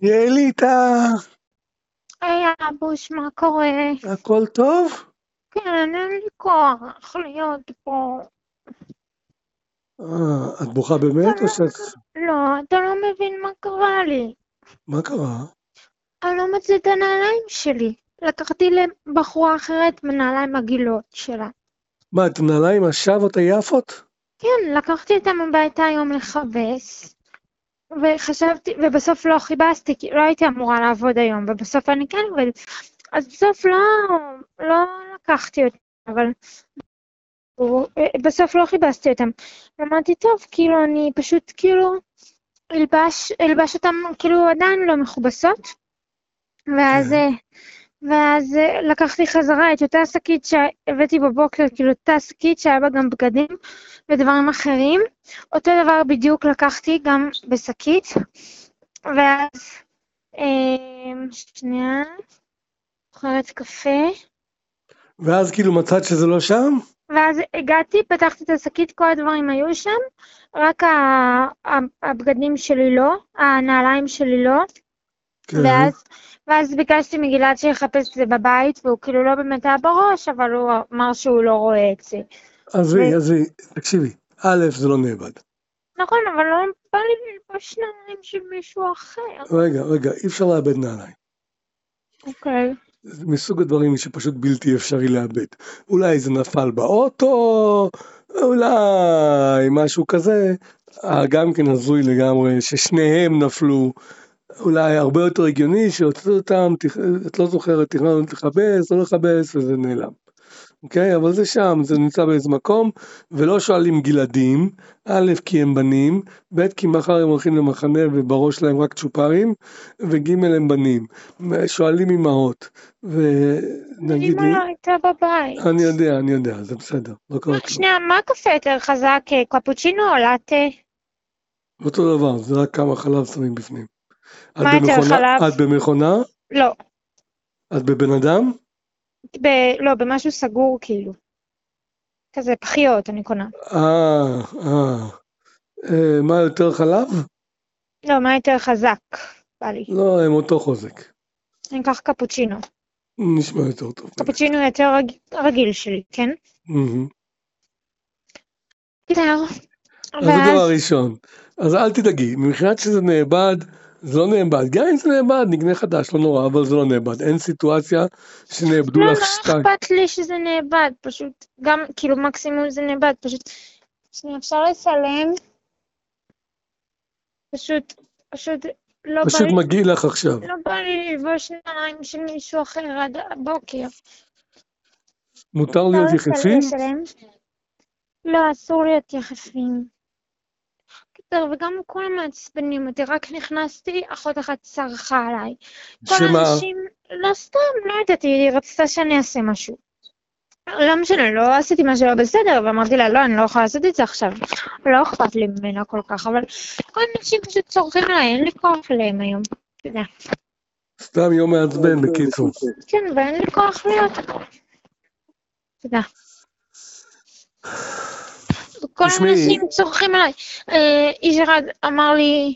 יאליטה, היי אבוש, מה קורה? הכל טוב? כן, אין לי כוח להיות פה. את בוכה באמת או שאת... לא, אתה לא מבין מה קרה לי. מה קרה? אני לא מוצאת את הנעליים שלי. לקחתי לבחורה אחרת בנעליים הגילות שלה. מה, את הנעליים השוות היפות? כן, לקחתי אותם הביתה היום לכבס. וחשבתי, ובסוף לא חיבסתי, כי לא הייתי אמורה לעבוד היום, ובסוף אני כן עובדת. אז בסוף לא לקחתי אותם, אבל בסוף לא חיבסתי אותם. אמרתי, טוב, כאילו, אני פשוט, כאילו, אלבש אותם, כאילו, עדיין לא מכובסות, ואז לקחתי חזרה את אותה שקית שהבאתי בבוקר, כאילו, אותה שקית שהיה בה גם בגדים ודברים אחרים. אותו דבר בדיוק לקחתי גם בשקית, ואז, שנייה, אוכלת קפה. ואז כאילו מצאת שזה לא שם? ואז הגעתי, פתחתי את השקית, כל הדברים היו שם, רק הבגדים שלי לא, הנעליים שלי לא, כן. ואז ביקשתי מגלעד שיחפש את זה בבית, והוא כאילו לא באמת היה בראש, אבל הוא אמר שהוא לא רואה את זה. עזבי, תקשיבי, א', זה לא נאבד. נכון, אבל לא בא לי ללבוש נעליים של מישהו אחר. רגע, אי אפשר לאבד נעליים. אוקיי. זה מסוג הדברים שפשוט בלתי אפשרי לאבד. אולי זה נפל באוטו, אולי משהו כזה, גם כן הזוי לגמרי, ששניהם נפלו, אולי הרבה יותר הגיוני שהוצאו אותם, את לא זוכרת, תכננו לכבס, לא לכבס, וזה נעלם. אוקיי? אבל זה שם, זה נמצא באיזה מקום, ולא שואלים גלעדים, א', כי הם בנים, ב', כי מחר הם הולכים למחנה ובראש שלהם רק צ'ופרים, וג' הם בנים. שואלים אמהות, ונגיד לי... אמא הייתה בבית. אני יודע, זה בסדר, לא קרה כלום. שנייה, מה קפה יותר חזק, קפוצ'ינו או לאטה? אותו דבר, זה רק כמה חלב שמים בפנים. מה יותר חלב? את במכונה? לא. את בבן אדם? לא, במשהו סגור כאילו. כזה פחיות אני קונה. מה יותר חלב? לא, מה יותר חזק? בא לי. לא, הם אותו חוזק. אני אקח קפוצ'ינו. נשמע יותר טוב. קפוצ'ינו יותר רגיל שלי, כן? יותר. אז זה דבר ראשון. אז אל תדאגי, מבחינת שזה נאבד, זה לא נאבד. גם אם זה נאבד, נקנה חדש, לא נורא, אבל זה לא נאבד. אין סיטואציה שנאבדו לך שתיים. לא אכפת לי שזה נאבד, פשוט, גם כאילו מקסימום זה נאבד, פשוט, שנייה, אפשר לסלם? פשוט, לא בא פשוט לי, מגיע לך עכשיו. לא בא לי ללבוש נעליים של מישהו אחר עד הבוקר. מותר להיות יחפים? לא, אסור להיות יחפים. וגם כולם מעצבנים אותי, רק נכנסתי, אחות אחת צרחה עליי. כל האנשים, לא סתם, לא יודעתי, היא רצתה שאני אעשה משהו. לא משנה, לא עשיתי משהו לא בסדר, ואמרתי לה, לא, אני לא יכולה לעשות את זה עכשיו. לא אכפת לי ממנה כל כך, אבל כל האנשים פשוט צורכים עליי, אין לי כוח להם היום. אתה יודע. סתם יום מעצבן, בקיצור. כן, ואין לי כוח להיות. תודה. כל האנשים צורכים עליי. איש אחד אמר לי,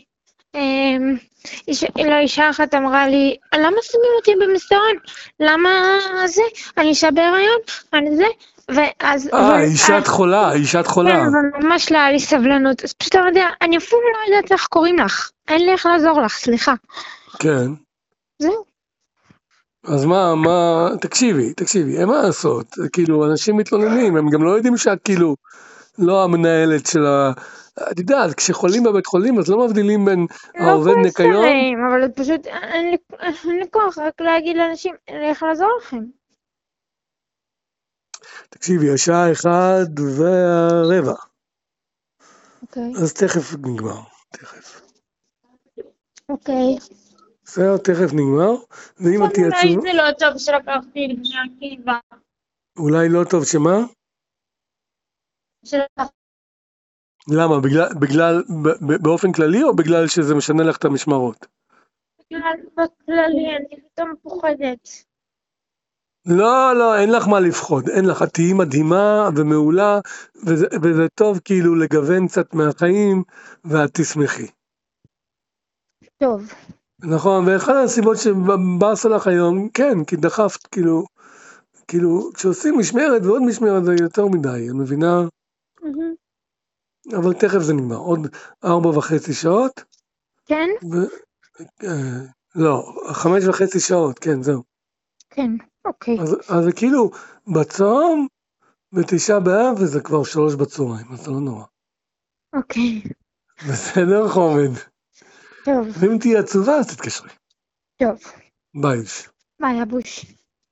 אישה אחת אמרה לי, למה שמים אותי במסדרון? למה זה? אני אישה בהיריון? אני זה? ואז... אישת חולה. כן, אבל ממש לא היה לי סבלנות. אז פשוט אתה יודע, אני אפילו לא יודעת איך קוראים לך. אין לי איך לעזור לך, סליחה. כן. זהו. אז מה, תקשיבי, אין מה לעשות. כאילו, אנשים מתלוננים, הם גם לא יודעים שאת כאילו... לא המנהלת של את יודעת, כשחולים בבית חולים, אז לא מבדילים בין העובד ניקיון. לא כועסים, אבל פשוט אין לי כוח רק להגיד לאנשים, אין לי איך לעזור לכם. תקשיבי, השעה 1:15. אוקיי. אז תכף נגמר, תכף. אוקיי. בסדר, תכף נגמר. ואם את תהיה עצובה... אולי זה לא טוב שלקחתי לבני עקיבא. אולי לא טוב שמה? למה? בגלל באופן כללי או בגלל שזה משנה לך את המשמרות? בגלל בכללי, אני פתאום פוחדת. לא, אין לך מה לפחוד, אין לך, את תהיי מדהימה ומעולה, וזה טוב כאילו לגוון קצת מהחיים, ואת תשמחי. טוב. נכון, ואחת הסיבות שבאס לך היום, כן, כי דחפת, כאילו, כשעושים משמרת ועוד משמרת זה יותר מדי, את מבינה? אבל תכף זה נגמר, עוד 4.5 שעות. כן? לא, 5.5 שעות, כן, זהו. כן, אוקיי. אז זה כאילו, בצום, ב9 באב, וזה כבר 3 בצהריים, אז זה לא נורא. אוקיי. בסדר, חומד? טוב. ואם תהיה עצובה, אז תתקשרי. טוב. ביי. ביי, אבוש.